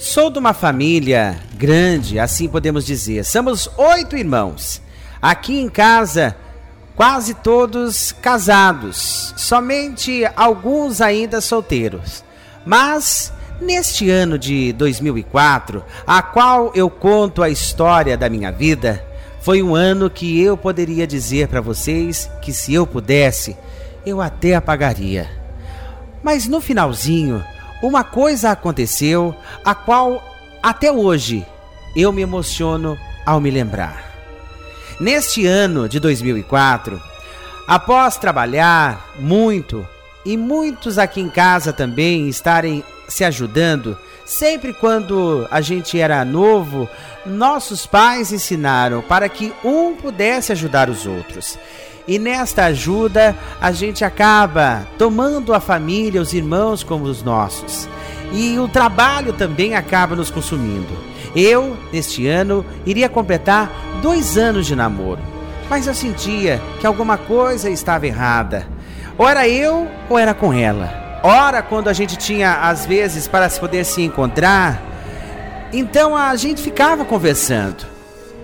Sou de uma família grande, assim podemos dizer. Somos 8 irmãos. Aqui em casa, quase todos casados. Somente alguns ainda solteiros. Mas, neste ano de 2004, a qual eu conto a história da minha vida, foi um ano que eu poderia dizer para vocês que, se eu pudesse, eu até apagaria. Mas no finalzinho, uma coisa aconteceu, a qual até hoje eu me emociono ao me lembrar. Neste ano de 2004, após trabalhar muito e muitos aqui em casa também estarem se ajudando, sempre quando a gente era novo, nossos pais ensinaram para que um pudesse ajudar os outros. E nesta ajuda, a gente acaba tomando a família, os irmãos como os nossos. E o trabalho também acaba nos consumindo. Eu, neste ano, iria completar 2 anos de namoro. Mas eu sentia que alguma coisa estava errada. Ou era eu, ou era com ela. Ora, quando a gente tinha, às vezes, para poder se encontrar, então a gente ficava conversando.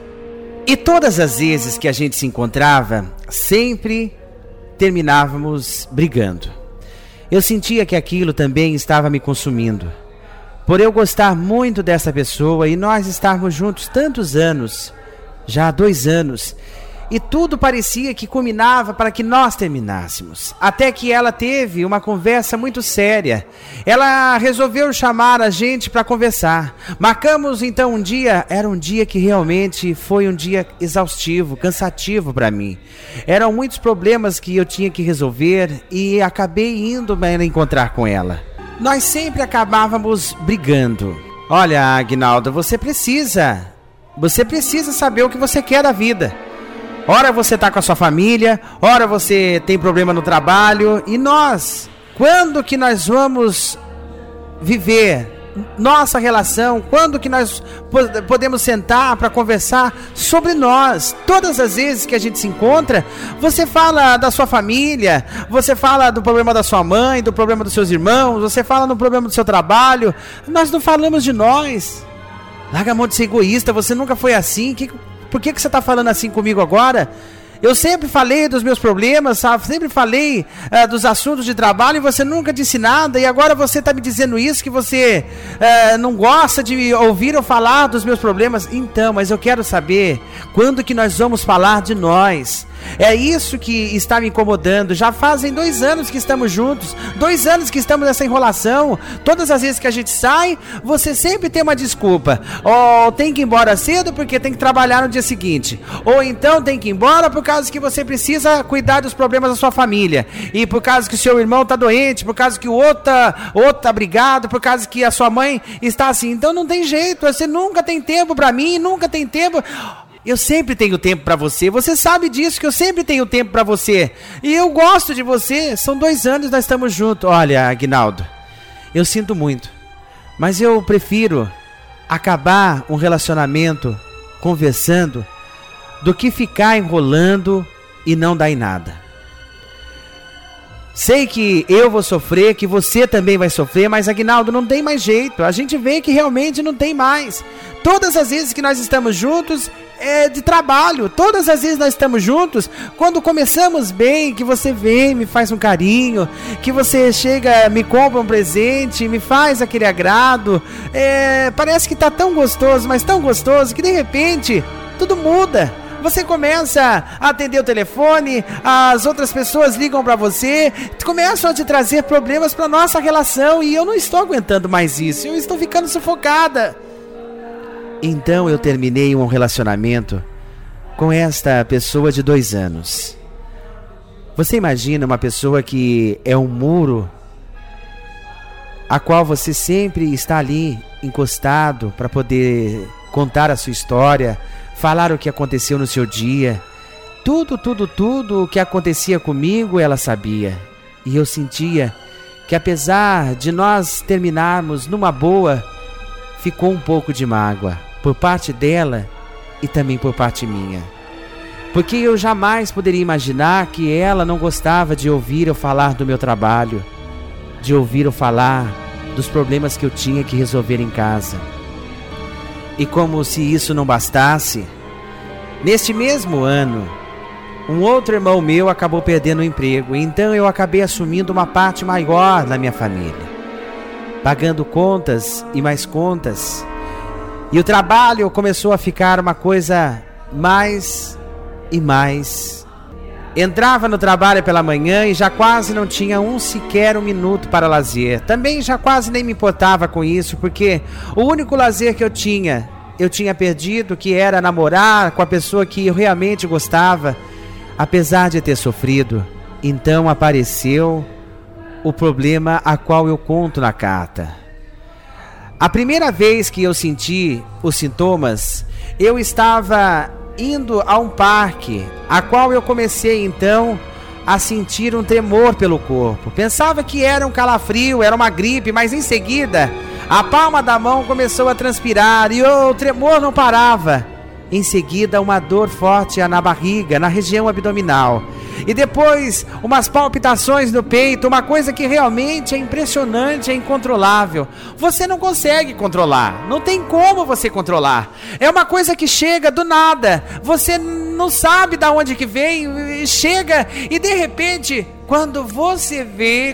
E todas as vezes que a gente se encontrava, sempre terminávamos brigando. Eu sentia que aquilo também estava me consumindo. Por eu gostar muito dessa pessoa e nós estarmos juntos tantos anos, já há 2 anos, e tudo parecia que culminava para que nós terminássemos. Até que ela teve uma conversa muito séria. Ela resolveu chamar a gente para conversar. Marcamos então um dia. Era um dia que realmente foi um dia exaustivo, cansativo para mim. Eram muitos problemas que eu tinha que resolver e acabei indo para encontrar com ela. Nós sempre acabávamos brigando. Olha, Aguinaldo, você precisa saber o que você quer da vida. Ora você está com a sua família, ora você tem problema no trabalho. E nós, quando que nós vamos viver nossa relação? Quando que nós podemos sentar para conversar sobre nós? Todas as vezes que a gente se encontra, você fala da sua família, você fala do problema da sua mãe, do problema dos seus irmãos, você fala do problema do seu trabalho. Nós não falamos de nós. Larga a mão de ser egoísta, você nunca foi assim. Por que você está falando assim comigo agora? Eu sempre falei dos meus problemas, sabe? Sempre falei dos assuntos de trabalho e você nunca disse nada. E agora você está me dizendo isso, que você não gosta de ouvir eu falar dos meus problemas. Então, mas eu quero saber quando que nós vamos falar de nós. É isso que está me incomodando. Já fazem 2 anos que estamos juntos, 2 anos que estamos nessa enrolação. Todas as vezes que a gente sai, você sempre tem uma desculpa. Ou tem que ir embora cedo porque tem que trabalhar no dia seguinte. Ou então tem que ir embora por causa que você precisa cuidar dos problemas da sua família. E por causa que o seu irmão está doente, por causa que o outro tá brigado, por causa que a sua mãe está assim. Então não tem jeito, você nunca tem tempo para mim, nunca tem tempo. Eu sempre tenho tempo para você. Você sabe disso, que eu sempre tenho tempo para você. E eu gosto de você. São 2 anos que nós estamos juntos. Olha, Aguinaldo, eu sinto muito, mas eu prefiro acabar um relacionamento conversando do que ficar enrolando e não dar em nada. Sei que eu vou sofrer, que você também vai sofrer, mas, Aguinaldo, não tem mais jeito. A gente vê que realmente não tem mais. Todas as vezes que nós estamos juntos é de trabalho. Todas as vezes nós estamos juntos, quando começamos bem, que você vem, me faz um carinho, que você chega, me compra um presente, me faz aquele agrado. Parece que tá tão gostoso, mas tão gostoso, que de repente tudo muda. Você começa a atender o telefone, as outras pessoas ligam para você, começam a te trazer problemas para nossa relação, e eu não estou aguentando mais isso, eu estou ficando sufocada. Então eu terminei um relacionamento com esta pessoa de 2 anos. Você imagina uma pessoa que é um muro, a qual você sempre está ali encostado para poder contar a sua história, falar o que aconteceu no seu dia. Tudo o que acontecia comigo ela sabia. E eu sentia que, apesar de nós terminarmos numa boa, ficou um pouco de mágoa por parte dela e também por parte minha. Porque eu jamais poderia imaginar que ela não gostava de ouvir eu falar do meu trabalho, de ouvir eu falar dos problemas que eu tinha que resolver em casa. E como se isso não bastasse, neste mesmo ano, um outro irmão meu acabou perdendo o emprego, então eu acabei assumindo uma parte maior da minha família, pagando contas e mais contas. E o trabalho começou a ficar uma coisa mais e mais. Entrava no trabalho pela manhã e já quase não tinha sequer um minuto para lazer. Também já quase nem me importava com isso, porque o único lazer que eu tinha perdido, que era namorar com a pessoa que eu realmente gostava, apesar de ter sofrido. Então apareceu o problema a qual eu conto na carta. A primeira vez que eu senti os sintomas, eu estava indo a um parque, a qual eu comecei então a sentir um tremor pelo corpo. Pensava que era um calafrio, era uma gripe, mas em seguida a palma da mão começou a transpirar e o tremor não parava. Em seguida, uma dor forte na barriga, na região abdominal. E depois, umas palpitações no peito, uma coisa que realmente é impressionante, é incontrolável. Você não consegue controlar, não tem como você controlar. É uma coisa que chega do nada, você não sabe de onde que vem, chega e de repente, quando você vê,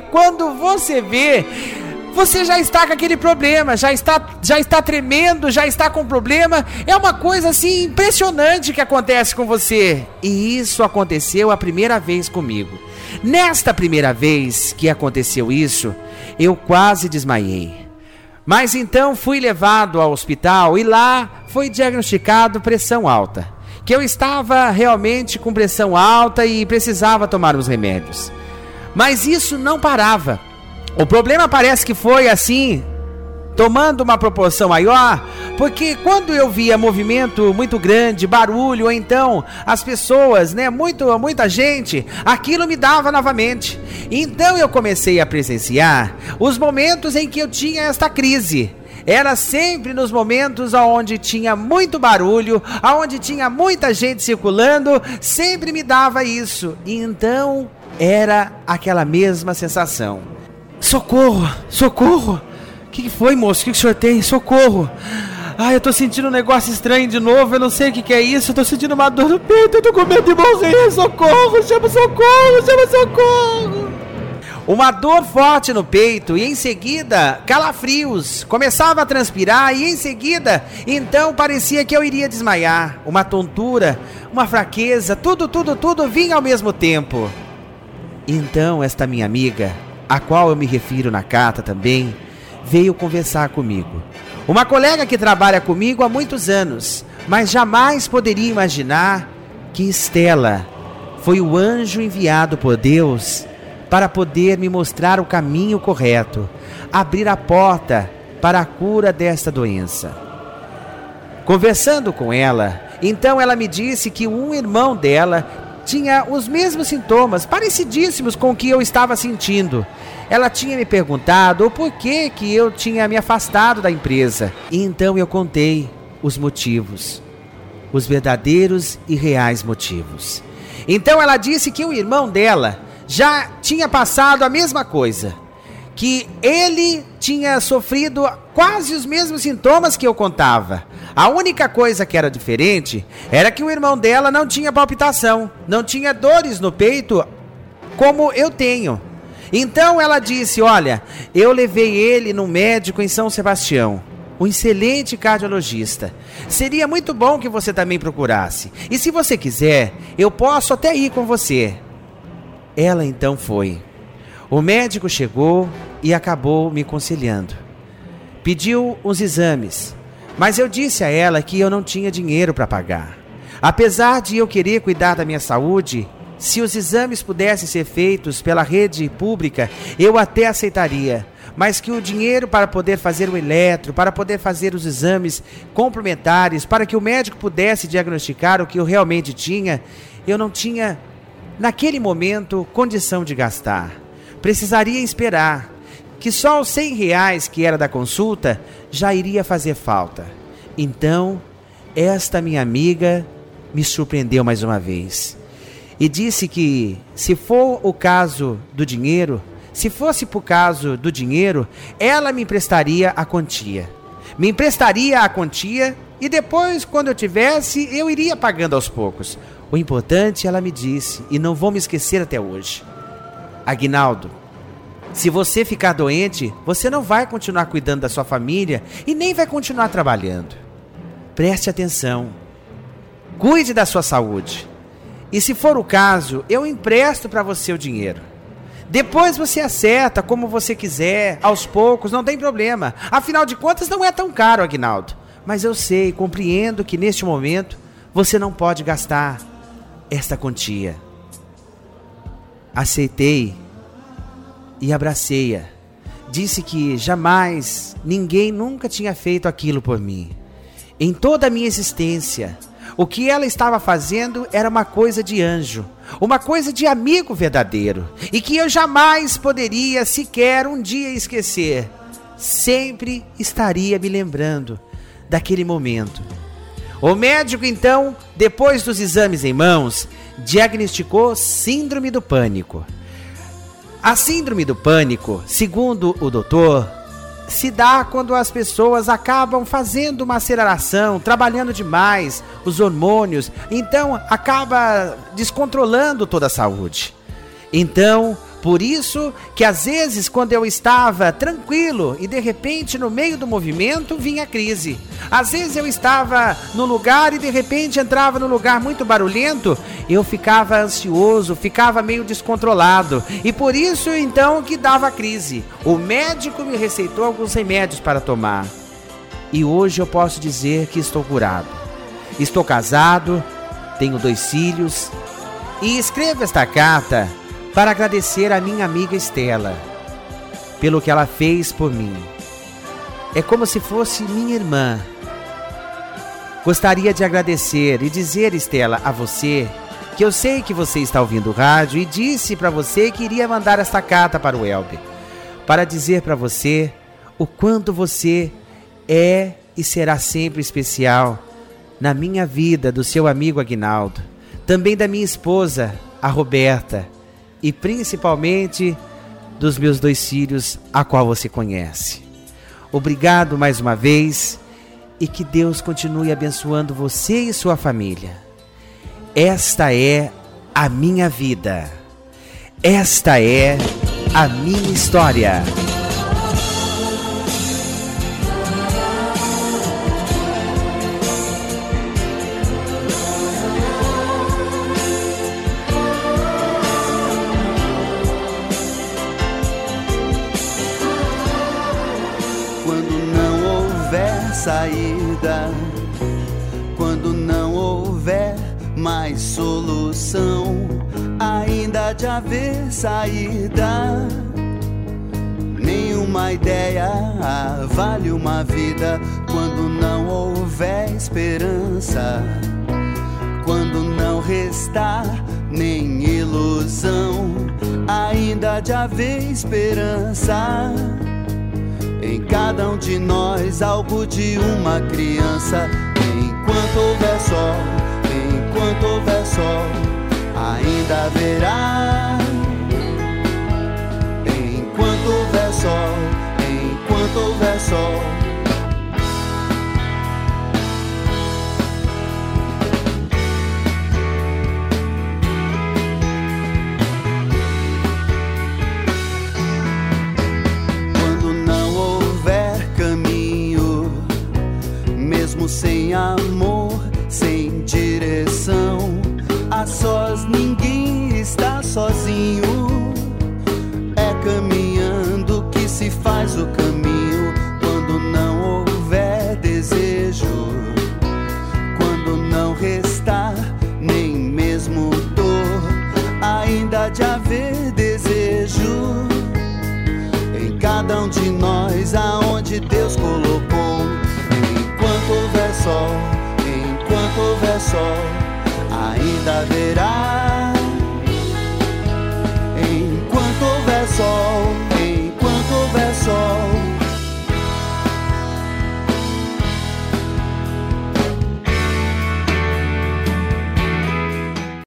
você já está com aquele problema, já está tremendo, já está com problema. É uma coisa assim impressionante que acontece com você. E isso aconteceu a primeira vez comigo. Nesta primeira vez que aconteceu isso, eu quase desmaiei. Mas então fui levado ao hospital e lá foi diagnosticado pressão alta. Que eu estava realmente com pressão alta e precisava tomar os remédios. Mas isso não parava. O problema parece que foi assim, tomando uma proporção maior, porque quando eu via movimento muito grande, barulho, ou então as pessoas, muita gente, aquilo me dava novamente. Então eu comecei a presenciar os momentos em que eu tinha esta crise. Era sempre nos momentos onde tinha muito barulho, onde tinha muita gente circulando, sempre me dava isso. E então era aquela mesma sensação. Socorro, socorro. O que foi, moço? O que o senhor tem? Socorro. Ai, eu tô sentindo um negócio estranho de novo. Eu não sei o que é isso. Eu tô sentindo uma dor no peito. Eu tô com medo de morrer. Socorro, chama socorro, chama socorro. Uma dor forte no peito e em seguida calafrios. Começava a transpirar e em seguida, então parecia que eu iria desmaiar. Uma tontura, uma fraqueza, tudo vinha ao mesmo tempo. Então esta minha amiga, a qual eu me refiro na carta também, veio conversar comigo. Uma colega que trabalha comigo há muitos anos, mas jamais poderia imaginar que Estela foi o anjo enviado por Deus para poder me mostrar o caminho correto, abrir a porta para a cura desta doença. Conversando com ela, então ela me disse que um irmão dela tinha os mesmos sintomas, parecidíssimos com o que eu estava sentindo. Ela tinha me perguntado o porquê que eu tinha me afastado da empresa. E então eu contei os motivos, os verdadeiros e reais motivos. Então ela disse que o irmão dela já tinha passado a mesma coisa, que ele tinha sofrido quase os mesmos sintomas que eu contava. A única coisa que era diferente era que o irmão dela não tinha palpitação, não tinha dores no peito como eu tenho. Então ela disse: olha, eu levei ele num médico em São Sebastião, um excelente cardiologista. Seria muito bom que você também procurasse. E se você quiser, eu posso até ir com você. Ela então foi. O médico chegou e acabou me aconselhando. Pediu uns exames, mas eu disse a ela que eu não tinha dinheiro para pagar. Apesar de eu querer cuidar da minha saúde, se os exames pudessem ser feitos pela rede pública, eu até aceitaria. Mas que o dinheiro para poder fazer o eletro, para poder fazer os exames complementares, para que o médico pudesse diagnosticar o que eu realmente tinha, eu não tinha, naquele momento, condição de gastar. Precisaria esperar, que só os R$100 que era da consulta já iria fazer falta. Então, esta minha amiga me surpreendeu mais uma vez. E disse que, se for o caso do dinheiro, Se fosse por causa do dinheiro, ela me emprestaria a quantia. E depois, quando eu tivesse, eu iria pagando aos poucos. O importante, ela me disse, e não vou me esquecer até hoje: Aguinaldo, se você ficar doente, você não vai continuar cuidando da sua família e nem vai continuar trabalhando. Preste atenção. Cuide da sua saúde. E se for o caso, eu empresto para você o dinheiro. Depois você acerta como você quiser, aos poucos, não tem problema. Afinal de contas, não é tão caro, Aguinaldo. Mas eu sei, compreendo que neste momento você não pode gastar esta quantia. Aceitei e abracei-a. Disse que jamais, ninguém nunca tinha feito aquilo por mim. Em toda a minha existência, o que ela estava fazendo era uma coisa de anjo, uma coisa de amigo verdadeiro, e que eu jamais poderia sequer um dia esquecer. Sempre estaria me lembrando daquele momento. O médico, então, depois dos exames em mãos, diagnosticou síndrome do pânico. A síndrome do pânico, segundo o doutor, se dá quando as pessoas acabam fazendo uma aceleração, trabalhando demais os hormônios, então acaba descontrolando toda a saúde. Então, por isso que às vezes quando eu estava tranquilo e de repente no meio do movimento vinha a crise. Às vezes eu estava no lugar e de repente entrava num lugar muito barulhento, eu ficava ansioso, ficava meio descontrolado. E por isso então que dava a crise. O médico me receitou alguns remédios para tomar. E hoje eu posso dizer que estou curado. Estou casado, tenho 2 filhos e escrevo esta carta para agradecer a minha amiga Estela pelo que ela fez por mim. É como se fosse minha irmã. Gostaria de agradecer e dizer, Estela, a você, que eu sei que você está ouvindo o rádio e disse para você que iria mandar esta carta para o Elber, para dizer para você o quanto você é e será sempre especial na minha vida, do seu amigo Aguinaldo, também da minha esposa, a Roberta, e principalmente dos meus 2 filhos, a qual você conhece. Obrigado mais uma vez e que Deus continue abençoando você e sua família. Esta é a minha vida. Esta é a minha história. Saída, quando não houver mais solução, ainda há de haver saída. Nenhuma ideia vale uma vida quando não houver esperança, quando não restar nem ilusão, ainda há de haver esperança. Em cada um de nós, algo de uma criança. Enquanto houver sol, enquanto houver sol, ainda haverá. Enquanto houver sol, enquanto houver sol. Sem amor, sem direção, a sós ninguém está sozinho. É caminhando que se faz o caminho. Quando não houver desejo, quando não restar nem mesmo dor, ainda há de haver desejo em cada um de nós, aonde Deus colocou. Enquanto houver sol, ainda haverá.